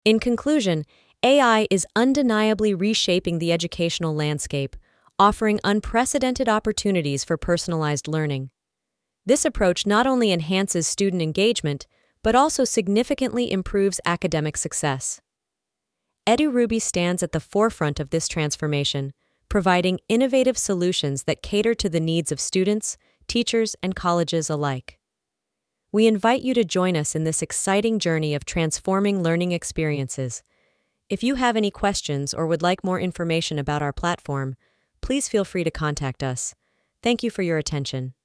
In conclusion, AI is undeniably reshaping the educational landscape, offering unprecedented opportunities for personalized learning. This approach not only enhances student engagement, but also significantly improves academic success. EduRuby stands at the forefront of this transformation, providing innovative solutions that cater to the needs of students, teachers, and colleges alike. We invite you to join us in this exciting journey of transforming learning experiences. If you have any questions or would like more information about our platform, please feel free to contact us. Thank you for your attention.